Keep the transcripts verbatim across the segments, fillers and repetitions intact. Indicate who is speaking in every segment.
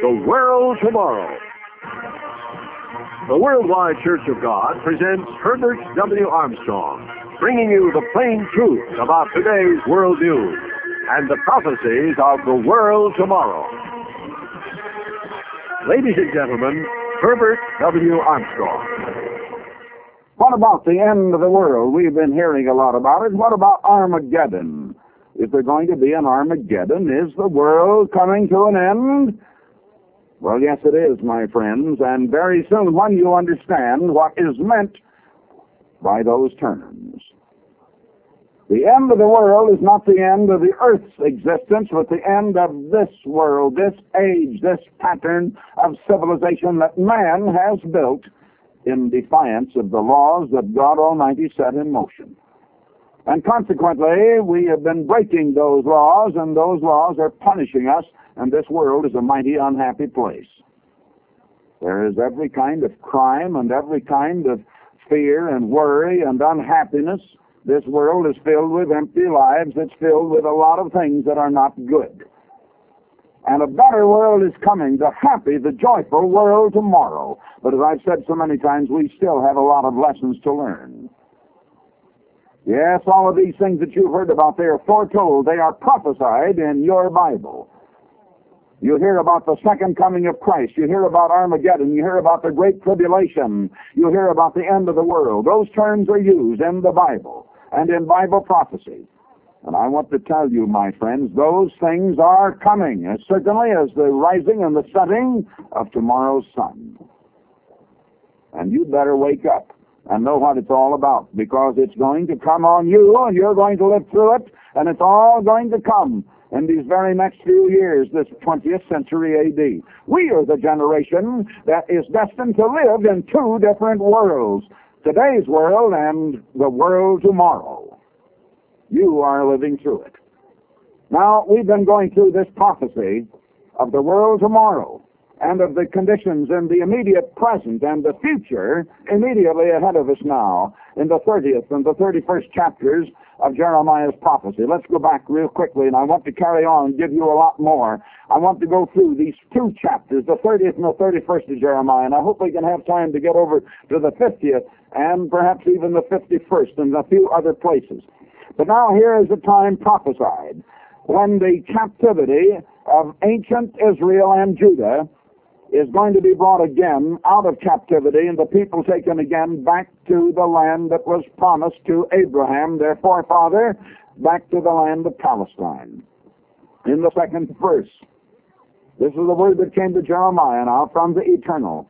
Speaker 1: The World Tomorrow. The Worldwide Church of God presents Herbert W. Armstrong, bringing you the plain truth about today's world news and the prophecies of the world tomorrow. Ladies and gentlemen, Herbert W. Armstrong.
Speaker 2: What about the end of the world? We've been hearing a lot about it. What about Armageddon? Is there going to be an Armageddon? Is the world coming to an end? Well, yes, it is, my friends, and very soon when you understand what is meant by those terms. The end of the world is not the end of the earth's existence, but the end of this world, this age, this pattern of civilization that man has built in defiance of the laws that God Almighty set in motion. And consequently, we have been breaking those laws, and those laws are punishing us, and this world is a mighty unhappy place. There is every kind of crime and every kind of fear and worry and unhappiness. This world is filled with empty lives. It's filled with a lot of things that are not good. And a better world is coming, the happy, the joyful world tomorrow. But as I've said so many times, we still have a lot of lessons to learn. Yes, all of these things that you've heard about, they are foretold. They are prophesied in your Bible. You hear about the second coming of Christ. You hear about Armageddon. You hear about the Great Tribulation. You hear about the end of the world. Those terms are used in the Bible and in Bible prophecy. And I want to tell you, my friends, those things are coming, as certainly as the rising and the setting of tomorrow's sun. And you better wake up and know what it's all about, because it's going to come on you, and you're going to live through it, and it's all going to come in these very next few years, this twentieth century A D. We are the generation that is destined to live in two different worlds, today's world and the world tomorrow. You are living through it. Now, we've been going through this prophecy of the world tomorrow and of the conditions in the immediate present and the future immediately ahead of us now in the thirtieth and the thirty-first chapters of Jeremiah's prophecy. Let's go back real quickly, and I want to carry on and give you a lot more. I want to go through these two chapters, the thirtieth and the thirty-first of Jeremiah, and I hope we can have time to get over to the fiftieth and perhaps even the fifty-first and a few other places. But now here is the time prophesied when the captivity of ancient Israel and Judah is going to be brought again out of captivity, and the people taken again back to the land that was promised to Abraham, their forefather, back to the land of Palestine. In the second verse, this is the word that came to Jeremiah now from the Eternal.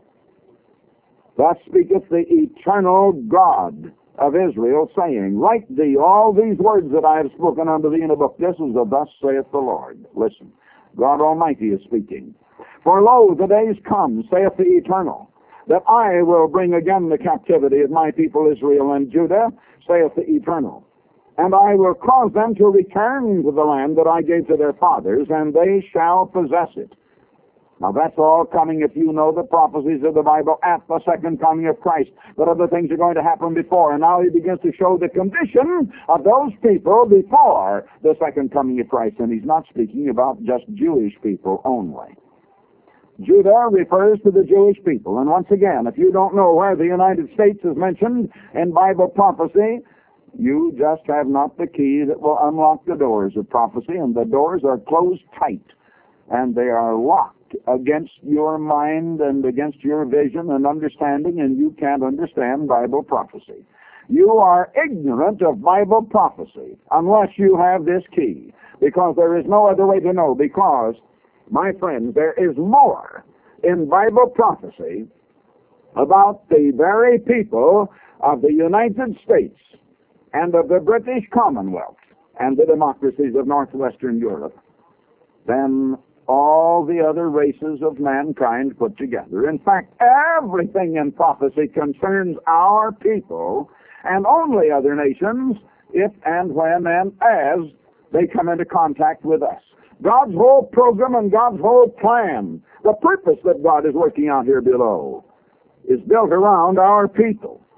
Speaker 2: Thus speaketh the eternal God of Israel, saying, Write thee all these words that I have spoken unto thee in a book. This is the thus saith the Lord. Listen, God Almighty is speaking. For lo, the days come, saith the Eternal, that I will bring again the captivity of my people Israel and Judah, saith the Eternal. And I will cause them to return to the land that I gave to their fathers, and they shall possess it. Now that's all coming, if you know the prophecies of the Bible, at the second coming of Christ. But other things are going to happen before. And now he begins to show the condition of those people before the second coming of Christ. And he's not speaking about just Jewish people only. Judah refers to the Jewish people. And once again, if you don't know where the United States is mentioned in Bible prophecy, you just have not the key that will unlock the doors of prophecy, and the doors are closed tight, and they are locked against your mind and against your vision and understanding, and you can't understand Bible prophecy. You are ignorant of Bible prophecy unless you have this key, because there is no other way to know, because my friends, there is more in Bible prophecy about the very people of the United States and of the British Commonwealth and the democracies of northwestern Europe than all the other races of mankind put together. In fact, everything in prophecy concerns our people and only other nations if and when and as they come into contact with us. God's whole program and God's whole plan, the purpose that God is working out here below, is built around our people.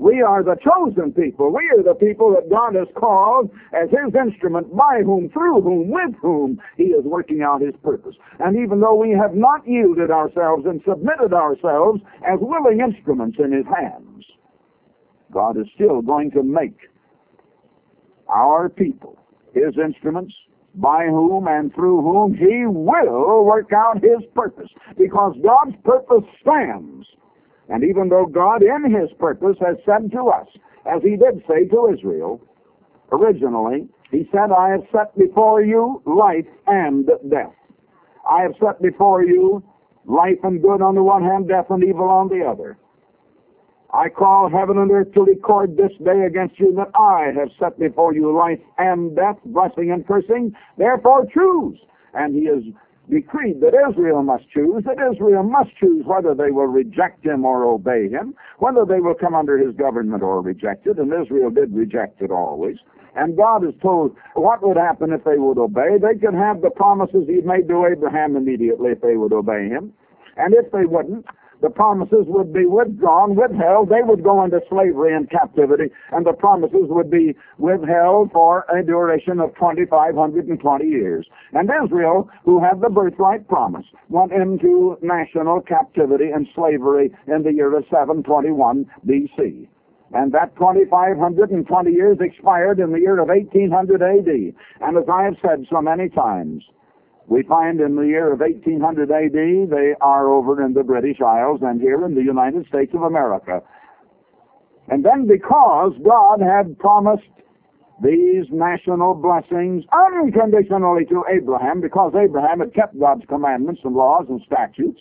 Speaker 2: We are the chosen people. We are the people that God has called as His instrument, by whom, through whom, with whom He is working out His purpose. And even though we have not yielded ourselves and submitted ourselves as willing instruments in His hands, God is still going to make our people His instruments, by whom and through whom He will work out His purpose. Because God's purpose stands. And even though God in His purpose has said to us, as He did say to Israel, originally, He said, I have set before you life and death. I have set before you life and good on the one hand, death and evil on the other. I call heaven and earth to record this day against you that I have set before you life and death, blessing and cursing. Therefore choose. And He has decreed that Israel must choose, that Israel must choose whether they will reject Him or obey Him, whether they will come under His government or reject it, and Israel did reject it always. And God has told what would happen if they would obey. They could have the promises He made to Abraham immediately if they would obey Him. And if they wouldn't, the promises would be withdrawn, withheld. They would go into slavery and captivity, and the promises would be withheld for a duration of twenty-five hundred twenty years. And Israel, who had the birthright promise, went into national captivity and slavery in the year of seven twenty-one B C. And that twenty-five hundred twenty years expired in the year of eighteen hundred A D. And as I have said so many times, we find in the year of eighteen hundred A D, they are over in the British Isles and here in the United States of America. And then because God had promised these national blessings unconditionally to Abraham, because Abraham had kept God's commandments and laws and statutes,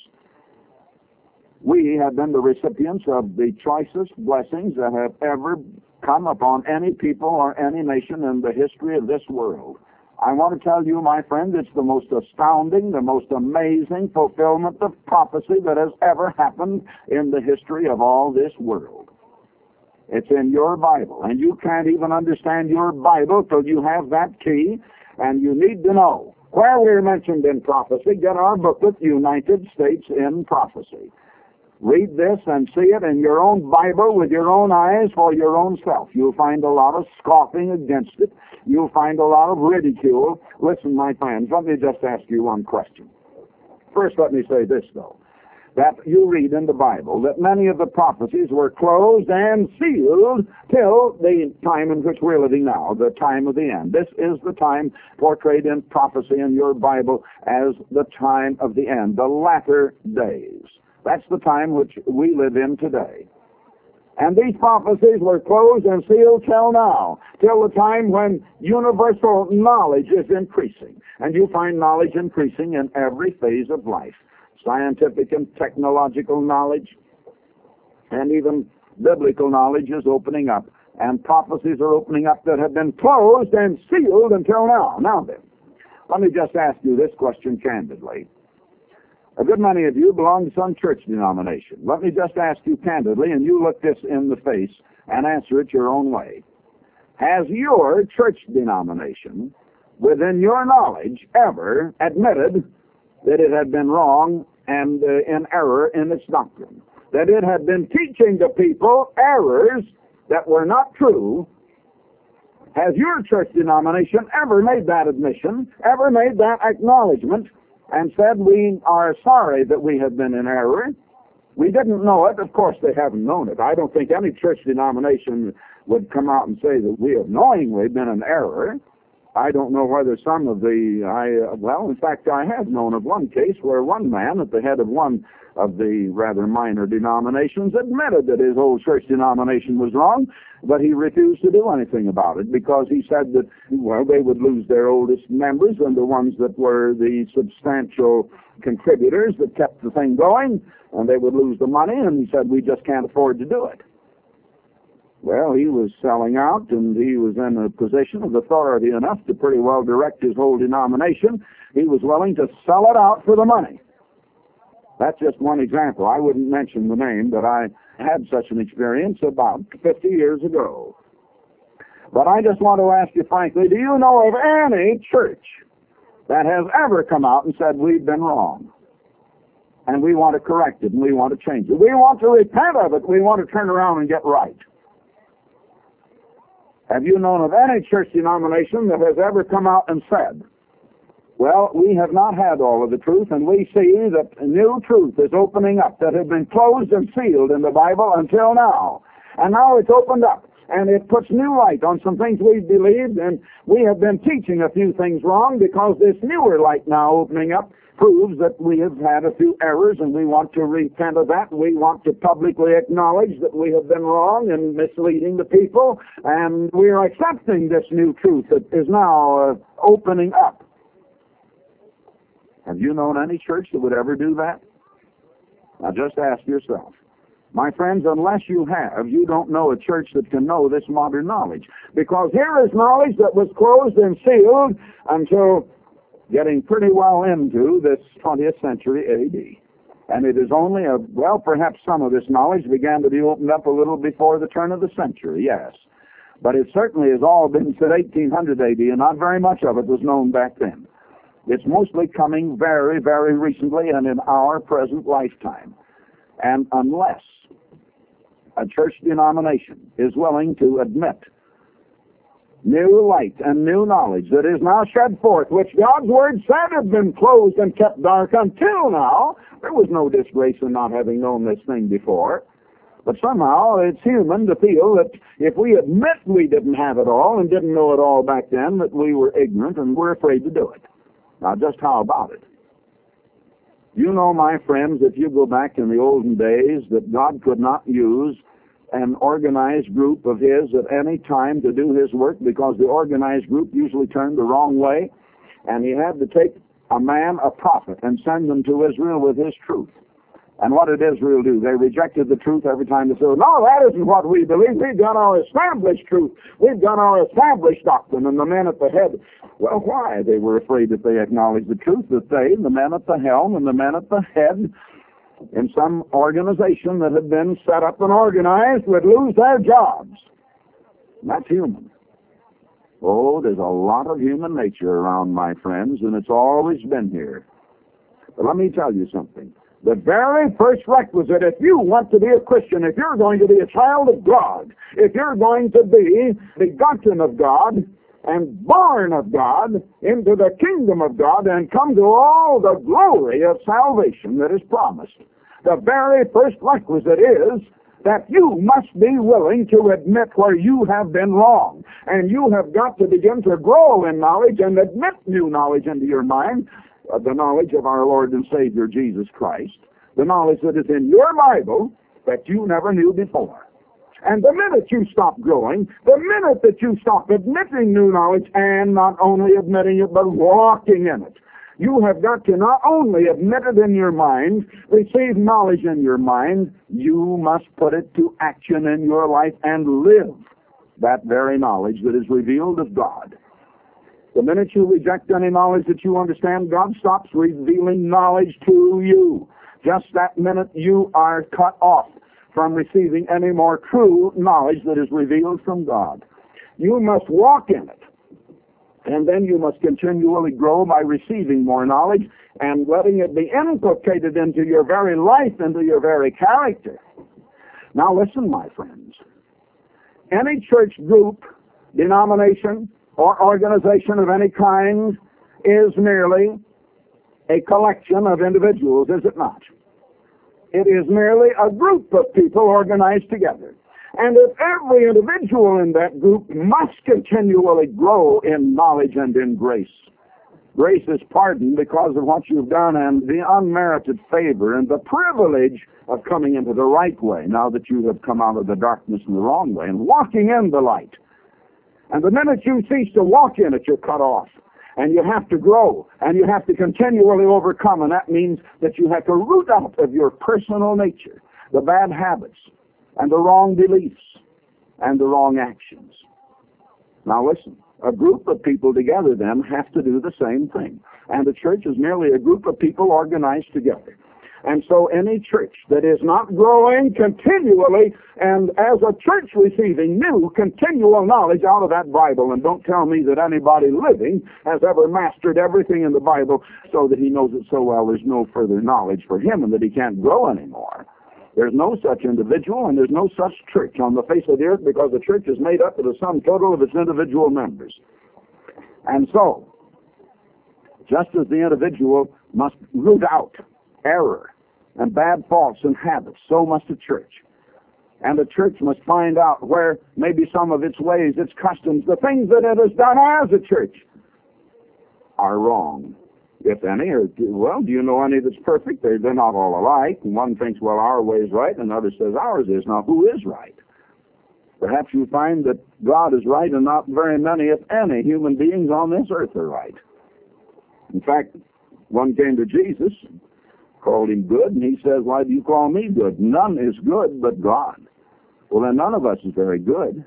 Speaker 2: we have been the recipients of the choicest blessings that have ever come upon any people or any nation in the history of this world. I want to tell you, my friend, it's the most astounding, the most amazing fulfillment of prophecy that has ever happened in the history of all this world. It's in your Bible, and you can't even understand your Bible till you have that key, and you need to know where we're mentioned in prophecy. Get our booklet, United States in Prophecy. Read this and see it in your own Bible with your own eyes for your own self. You'll find a lot of scoffing against it. You'll find a lot of ridicule. Listen, my friends, let me just ask you one question. First, let me say this, though, that you read in the Bible that many of the prophecies were closed and sealed till the time in which we're living now, the time of the end. This is the time portrayed in prophecy in your Bible as the time of the end, the latter days. That's the time which we live in today. And these prophecies were closed and sealed till now, till the time when universal knowledge is increasing. And you find knowledge increasing in every phase of life. Scientific and technological knowledge, and even biblical knowledge is opening up. And prophecies are opening up that have been closed and sealed until now. Now then, let me just ask you this question candidly. A good many of you belong to some church denomination. Let me just ask you candidly, and you look this in the face and answer it your own way. Has your church denomination, within your knowledge, ever admitted that it had been wrong and uh, in error in its doctrine? That it had been teaching the people errors that were not true? Has your church denomination ever made that admission, ever made that acknowledgement, and said, we are sorry that we have been in error? We didn't know it. Of course, they haven't known it. I don't think any church denomination would come out and say that we have knowingly been in error. I don't know whether some of the, I well, in fact, I have known of one case where one man at the head of one of the rather minor denominations admitted that his old church denomination was wrong, but he refused to do anything about it because he said that, well, they would lose their oldest members and the ones that were the substantial contributors that kept the thing going, and they would lose the money, and he said, we just can't afford to do it. Well, he was selling out, and he was in a position of authority enough to pretty well direct his whole denomination. He was willing to sell it out for the money. That's just one example. I wouldn't mention the name, but I had such an experience about fifty years ago. But I just want to ask you frankly, do you know of any church that has ever come out and said, we've been wrong, and we want to correct it, and we want to change it? We want to repent of it. We want to turn around and get right. Have you known of any church denomination that has ever come out and said, well, we have not had all of the truth, and we see that new truth is opening up that had been closed and sealed in the Bible until now. And now it's opened up, and it puts new light on some things we've believed, and we have been teaching a few things wrong because this newer light now opening up proves that we have had a few errors, and we want to repent of that. We want to publicly acknowledge that we have been wrong and misleading the people, and we are accepting this new truth that is now uh, opening up. Have you known any church that would ever do that? Now just ask yourself. My friends, unless you have, you don't know a church that can know this modern knowledge. Because here is knowledge that was closed and sealed until getting pretty well into this twentieth century A D. And it is only a, well, perhaps some of this knowledge began to be opened up a little before the turn of the century, yes. But it certainly has all been since eighteen hundred A D, and not very much of it was known back then. It's mostly coming very, very recently and in our present lifetime. And unless a church denomination is willing to admit new light and new knowledge that is now shed forth, which God's Word said had been closed and kept dark until now, there was no disgrace in not having known this thing before. But somehow it's human to feel that if we admit we didn't have it all and didn't know it all back then, that we were ignorant and we're afraid to do it. Now, just how about it? You know, my friends, if you go back in the olden days, that God could not use an organized group of His at any time to do His work because the organized group usually turned the wrong way, and He had to take a man, a prophet, and send them to Israel with His truth. And what did Israel do? They rejected the truth every time. They said, no, that isn't what we believe. We've got our established truth. We've got our established doctrine. And the men at the head, well, why? They were afraid if they acknowledged the truth that they, the men at the helm and the men at the head in some organization that had been set up and organized would lose their jobs. And that's human. Oh, there's a lot of human nature around, my friends, and it's always been here. But let me tell you something. The very first requisite, if you want to be a Christian, if you're going to be a child of God, if you're going to be begotten of God and born of God into the kingdom of God and come to all the glory of salvation that is promised, the very first requisite is that you must be willing to admit where you have been wrong. And you have got to begin to grow in knowledge and admit new knowledge into your mind. Uh, the knowledge of our Lord and Savior Jesus Christ, the knowledge that is in your Bible that you never knew before. And the minute you stop growing, the minute that you stop admitting new knowledge, and not only admitting it, but walking in it, you have got to not only admit it in your mind, receive knowledge in your mind, you must put it to action in your life and live that very knowledge that is revealed of God. The minute you reject any knowledge that you understand, God stops revealing knowledge to you. Just that minute you are cut off from receiving any more true knowledge that is revealed from God. You must walk in it. And then you must continually grow by receiving more knowledge and letting it be inculcated into your very life, into your very character. Now listen, my friends. Any church group, denomination, or organization of any kind is merely a collection of individuals, is it not? It is merely a group of people organized together. And if every individual in that group must continually grow in knowledge and in grace. Grace is pardon because of what you've done and the unmerited favor and the privilege of coming into the right way now that you have come out of the darkness and the wrong way and walking in the light. And the minute you cease to walk in it, you're cut off. And you have to grow. And you have to continually overcome. And that means that you have to root out of your personal nature the bad habits and the wrong beliefs and the wrong actions. Now listen, a group of people together then have to do the same thing. And the church is merely a group of people organized together. And so any church that is not growing continually and as a church receiving new continual knowledge out of that Bible, and don't tell me that anybody living has ever mastered everything in the Bible so that he knows it so well there's no further knowledge for him and that he can't grow anymore. There's no such individual and there's no such church on the face of the earth, because the church is made up of the sum total of its individual members. And so, just as the individual must root out error and bad thoughts and habits, so must the church. And the church must find out where maybe some of its ways, its customs, the things that it has done as a church are wrong. If any, or, well, do you know any that's perfect? They're, they're not all alike. And one thinks, well, our way is right, and another says ours is. Now, who is right? Perhaps you find that God is right, and not very many, if any, human beings on this earth are right. In fact, one came to Jesus, called him good, and he says, why do you call me good? None is good but God. Well, then none of us is very good.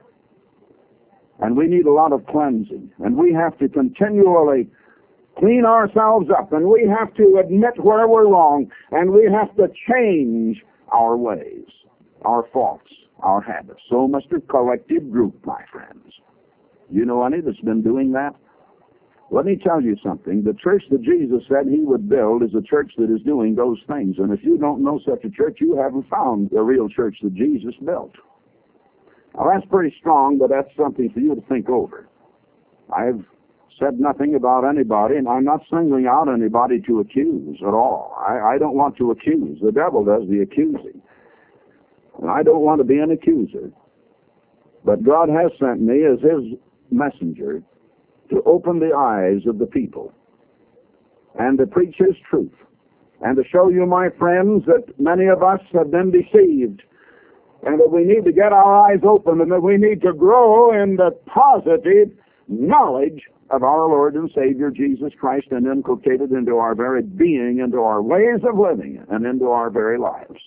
Speaker 2: And we need a lot of cleansing. And we have to continually clean ourselves up. And we have to admit where we're wrong. And we have to change our ways, our faults, our habits. So must a collective group, my friends. You know any that's been doing that? Let me tell you something. The church that Jesus said he would build is a church that is doing those things. And if you don't know such a church, you haven't found the real church that Jesus built. Now, that's pretty strong, but that's something for you to think over. I've said nothing about anybody, and I'm not singling out anybody to accuse at all. I, I don't want to accuse. The devil does the accusing. And I don't want to be an accuser. But God has sent me as his messenger to open the eyes of the people and to preach his truth and to show you, my friends, that many of us have been deceived, and that we need to get our eyes open, and that we need to grow in the positive knowledge of our Lord and Savior Jesus Christ, and inculcate it into our very being, into our ways of living, and into our very lives.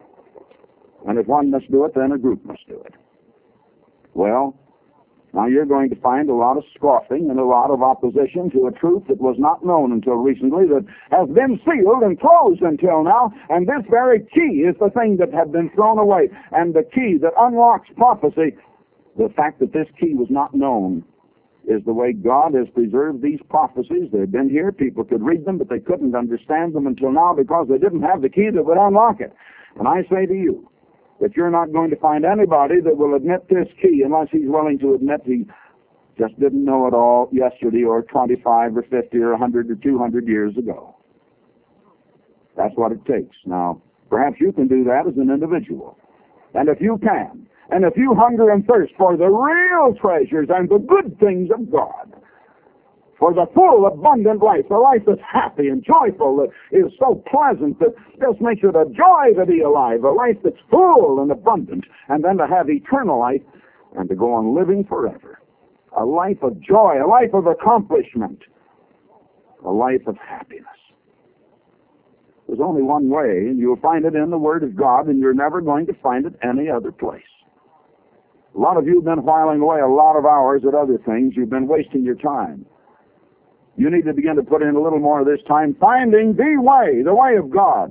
Speaker 2: And if one must do it, then a group must do it. Well, now you're going to find a lot of scoffing and a lot of opposition to a truth that was not known until recently, that has been sealed and closed until now, and this very key is the thing that had been thrown away, and the key that unlocks prophecy. The fact that this key was not known is the way God has preserved these prophecies. They've been here, people could read them, but they couldn't understand them until now because they didn't have the key that would unlock it. And I say to you, that you're not going to find anybody that will admit this key unless he's willing to admit he just didn't know it all yesterday or twenty-five or fifty or one hundred or two hundred years ago. That's what it takes. Now, perhaps you can do that as an individual. And if you can, and if you hunger and thirst for the real treasures and the good things of God, for the full, abundant life, the life that's happy and joyful, that is so pleasant, that just makes it a joy to be alive, a life that's full and abundant, and then to have eternal life and to go on living forever. A life of joy, a life of accomplishment, a life of happiness. There's only one way, and you'll find it in the Word of God, and you're never going to find it any other place. A lot of you have been whiling away a lot of hours at other things. You've been wasting your time. You need to begin to put in a little more of this time finding the way, the way of God.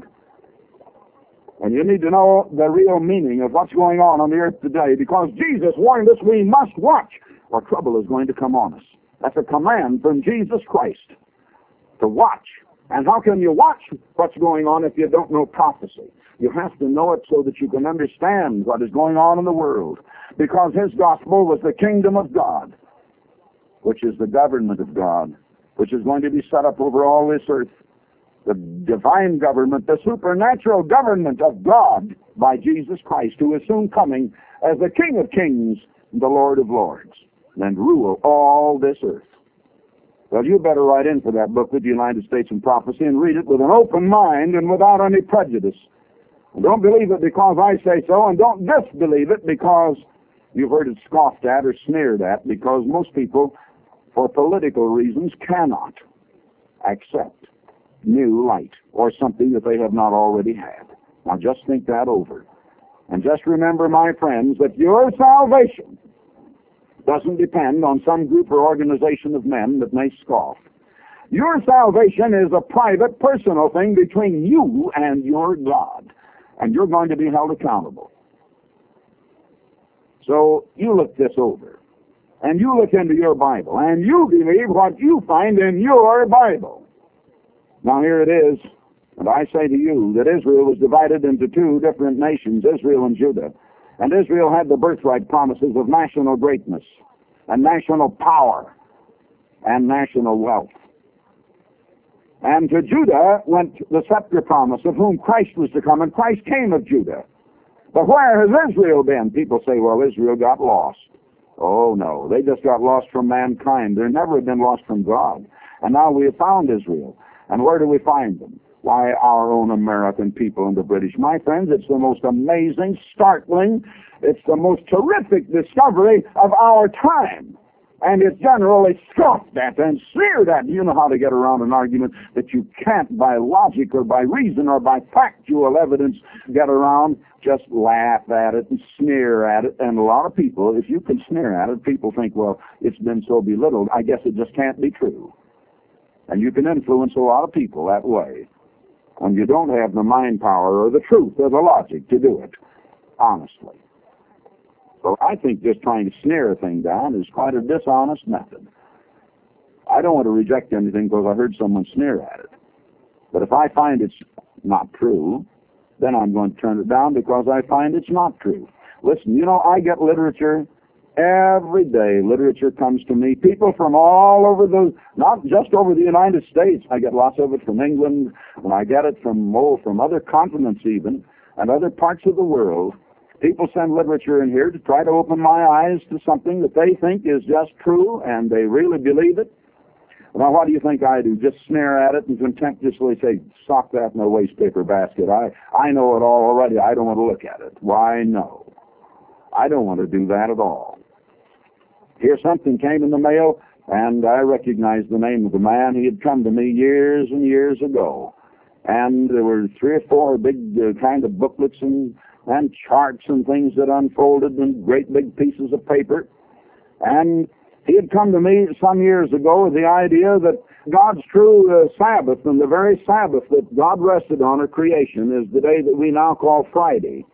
Speaker 2: And you need to know the real meaning of what's going on on the earth today, because Jesus warned us we must watch or trouble is going to come on us. That's a command from Jesus Christ, to watch. And how can you watch what's going on if you don't know prophecy? You have to know it so that you can understand what is going on in the world, because his gospel was the kingdom of God, which is the government of God, which is going to be set up over all this earth. The divine government, the supernatural government of God by Jesus Christ, who is soon coming as the King of Kings, the Lord of Lords, and rule all this earth. Well, you better write in for that book, The United States in Prophecy, and read it with an open mind and without any prejudice. And don't believe it because I say so, and don't disbelieve it because you've heard it scoffed at or sneered at, because most people, for political reasons, cannot accept new light or something that they have not already had. Now just think that over. And just remember, my friends, that your salvation doesn't depend on some group or organization of men that may scoff. Your salvation is a private, personal thing between you and your God, and you're going to be held accountable. So you look this over. And you look into your Bible, and you believe what you find in your Bible. Now here it is. And I say to you that Israel was divided into two different nations, Israel and Judah. And Israel had the birthright promises of national greatness and national power and national wealth. And to Judah went the scepter promise of whom Christ was to come, and Christ came of Judah. But where has Israel been? People say, well, Israel got lost. Oh, no, they just got lost from mankind. They never have been lost from God. And now we have found Israel. And where do we find them? Why, our own American people and the British. My friends, it's the most amazing, startling, it's the most terrific discovery of our time. And it's generally scoffed at and sneered at. You know how to get around an argument that you can't by logic or by reason or by factual evidence get around. Just laugh at it and sneer at it. And a lot of people, if you can sneer at it, people think, well, it's been so belittled, I guess it just can't be true. And you can influence a lot of people that way when you don't have the mind power or the truth or the logic to do it honestly. So I think just trying to sneer a thing down is quite a dishonest method. I don't want to reject anything because I heard someone sneer at it. But if I find it's not true, then I'm going to turn it down because I find it's not true. Listen, you know, I get literature every day. Literature comes to me. People from all over the, not just over the United States. I get lots of it from England, and I get it from, oh, from other continents even, and other parts of the world. People send literature in here to try to open my eyes to something that they think is just true, and they really believe it. Now, what do you think I do? Just sneer at it and contemptuously say, sock that in a wastepaper basket. I, I know it all already. I don't want to look at it. Why, no. I don't want to do that at all. Here something came in the mail, and I recognized the name of the man. He had come to me years and years ago. And there were three or four big uh, kind of booklets and and charts and things that unfolded in great big pieces of paper. And he had come to me some years ago with the idea that God's true uh, Sabbath, and the very Sabbath that God rested on at creation, is the day that we now call Friday.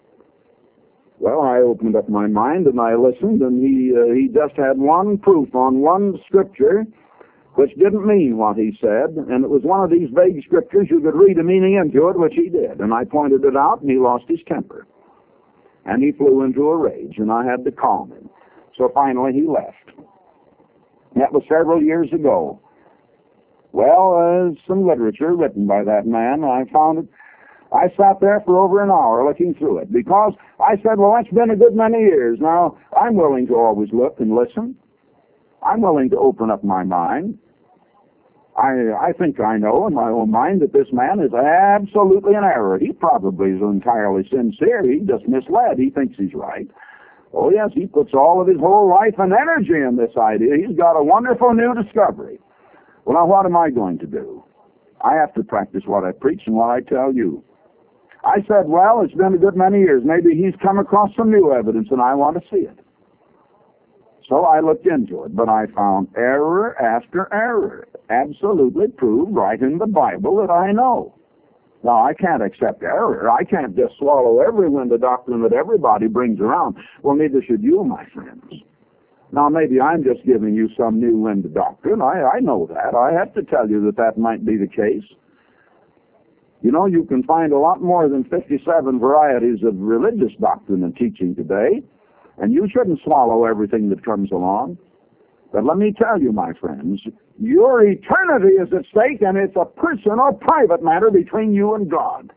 Speaker 2: Well, I opened up my mind and I listened, and he uh, he just had one proof on one scripture which didn't mean what he said, and it was one of these vague scriptures. You could read a meaning into it, which he did, and I pointed it out, and he lost his temper. And he flew into a rage, and I had to calm him. So finally he left. That was several years ago. Well, uh, some literature written by that man, I found it. I sat there for over an hour looking through it, because I said, well, that's been a good many years. Now, I'm willing to always look and listen. I'm willing to open up my mind. I, I think I know in my own mind that this man is absolutely in error. He probably is entirely sincere. He just misled. He thinks he's right. Oh, yes, he puts all of his whole life and energy in this idea. He's got a wonderful new discovery. Well, now, what am I going to do? I have to practice what I preach and what I tell you. I said, well, it's been a good many years. Maybe he's come across some new evidence, and I want to see it. So I looked into it, but I found error after error, absolutely proved right in the Bible that I know. Now, I can't accept error. I can't just swallow every wind of doctrine that everybody brings around. Well, neither should you, my friends. Now, maybe I'm just giving you some new wind of doctrine. I, I know that. I have to tell you that that might be the case. You know, you can find a lot more than fifty-seven varieties of religious doctrine and teaching today. And you shouldn't swallow everything that comes along. But let me tell you, my friends, your eternity is at stake, and it's a personal, private matter between you and God.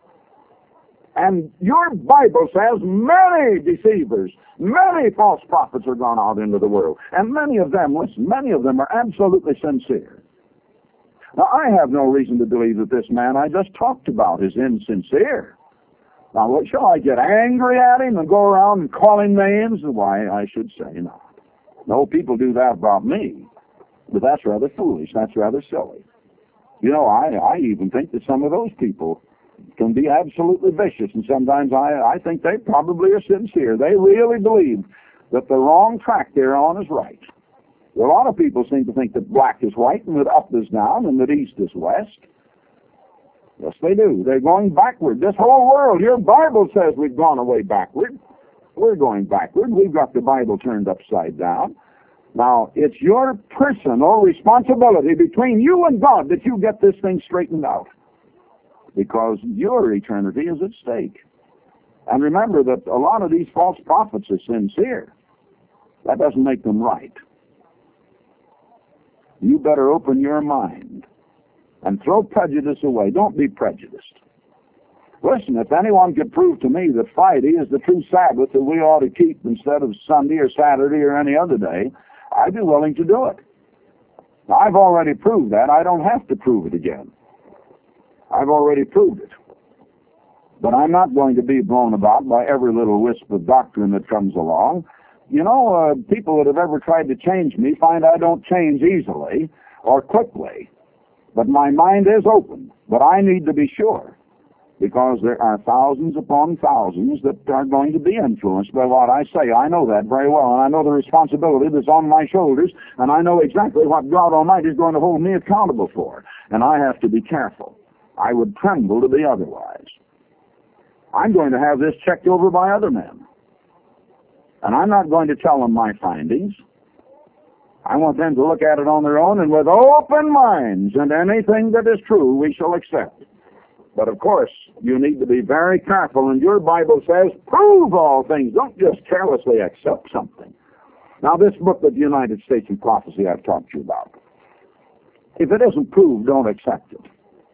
Speaker 2: And your Bible says many deceivers, many false prophets are gone out into the world. And many of them, listen, many of them are absolutely sincere. Now, I have no reason to believe that this man I just talked about is insincere. Now, what, shall I get angry at him and go around and call him names? Why, I should say not. No, people do that about me. But that's rather foolish. That's rather silly. You know, I, I even think that some of those people can be absolutely vicious, and sometimes I, I think they probably are sincere. They really believe that the wrong track they're on is right. Well, a lot of people seem to think that black is white and that up is down and that east is west. Yes, they do. They're going backward. This whole world, your Bible says we've gone away backward. We're going backward. We've got the Bible turned upside down. Now, it's your personal responsibility between you and God that you get this thing straightened out. because your eternity is at stake. And remember that a lot of these false prophets are sincere. That doesn't make them right. You better open your mind and throw prejudice away. Don't be prejudiced. Listen, if anyone could prove to me that Friday is the true Sabbath that we ought to keep instead of Sunday or Saturday or any other day, I'd be willing to do it. Now, I've already proved that. I don't have to prove it again. I've already proved it. But I'm not going to be blown about by every little wisp of doctrine that comes along. You know, uh, people that have ever tried to change me find I don't change easily or quickly. But my mind is open. But I need to be sure, because there are thousands upon thousands that are going to be influenced by what I say. I know that very well, and I know the responsibility that's on my shoulders, and I know exactly what God Almighty is going to hold me accountable for. And I have to be careful. I would tremble to be otherwise. I'm going to have this checked over by other men. And I'm not going to tell them my findings. I want them to look at it on their own and with open minds, and anything that is true we shall accept. But of course, you need to be very careful, and your Bible says, prove all things. Don't just carelessly accept something. Now, this book of the United States in Prophecy I've talked to you about, if it isn't proved, don't accept it.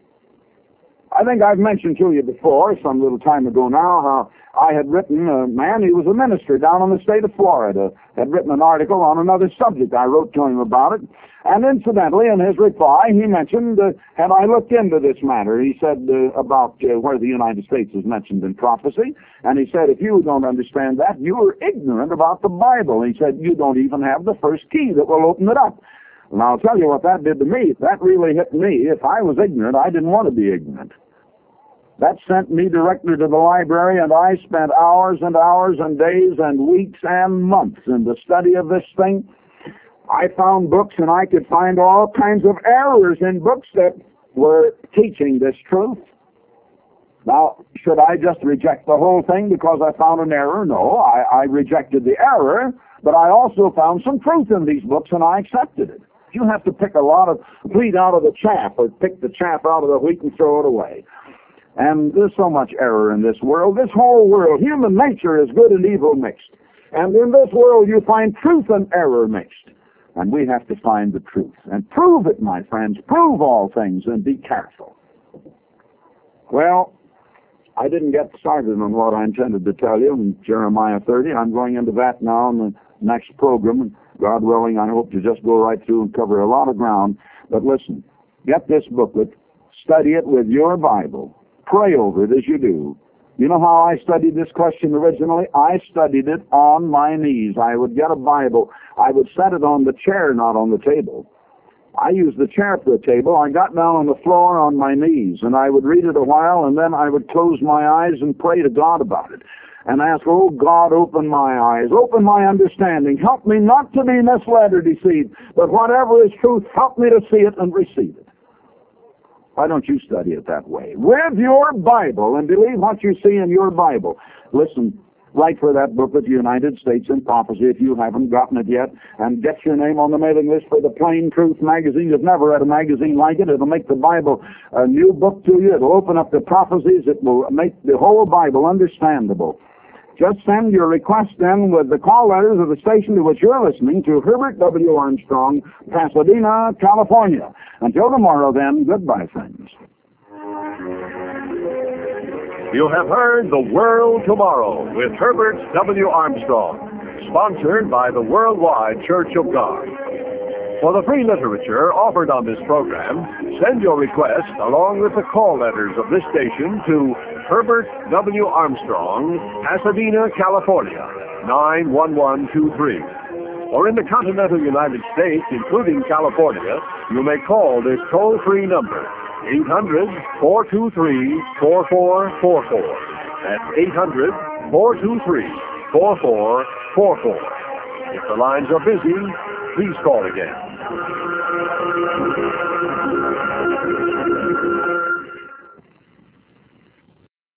Speaker 2: I think I've mentioned to you before, some little time ago now, how I had written, a man, he was a minister down in the state of Florida, had written an article on another subject. I wrote to him about it. And incidentally, in his reply, he mentioned, uh, had I looked into this matter, he said uh, about uh, where the United States is mentioned in prophecy, and he said, if you don't understand that, you are ignorant about the Bible. He said, you don't even have the first key that will open it up. And I'll tell you what that did to me. That really hit me. If I was ignorant, I didn't want to be ignorant. That sent me directly to the library, and I spent hours and hours and days and weeks and months in the study of this thing. I found books, and I could find all kinds of errors in books that were teaching this truth. Now, should I just reject the whole thing because I found an error? No, I, I rejected the error, but I also found some truth in these books, and I accepted it. You have to pick a lot of wheat out of the chaff, or pick the chaff out of the wheat and throw it away. And there's so much error in this world. This whole world, human nature is good and evil mixed. And in this world you find truth and error mixed. And we have to find the truth. And prove it, my friends. Prove all things and be careful. Well, I didn't get started on what I intended to tell you in Jeremiah thirty. I'm going into that now in the next program. God willing, I hope to just go right through and cover a lot of ground. But listen, get this booklet. Study it with your Bible. Pray over it as you do. You know how I studied this question originally? I studied it on my knees. I would get a Bible. I would set it on the chair, not on the table. I used the chair for a table. I got down on the floor on my knees, and I would read it a while, and then I would close my eyes and pray to God about it and ask, oh, God, open my eyes, open my understanding. Help me not to be misled or deceived, but whatever is truth, help me to see it and receive it. Why don't you study it that way? With your Bible, and believe what you see in your Bible. Listen, write for that book of the United States in Prophecy if you haven't gotten it yet, and get your name on the mailing list for the Plain Truth magazine. You've never read a magazine like it. It'll make the Bible a new book to you. It'll open up the prophecies. It will make the whole Bible understandable. Just send your request then with the call letters of the station to which you're listening to Herbert W. Armstrong, Pasadena, California. Until tomorrow then, goodbye, friends.
Speaker 1: You have heard The World Tomorrow with Herbert W. Armstrong, sponsored by the Worldwide Church of God. For the free literature offered on this program, send your request along with the call letters of this station to Herbert W. Armstrong, Pasadena, California, nine one one two three. Or in the continental United States, including California, you may call this toll-free number, eight hundred, four two three, four four four four. That's eight hundred, four two three, four four four four. If the lines are busy, please call again.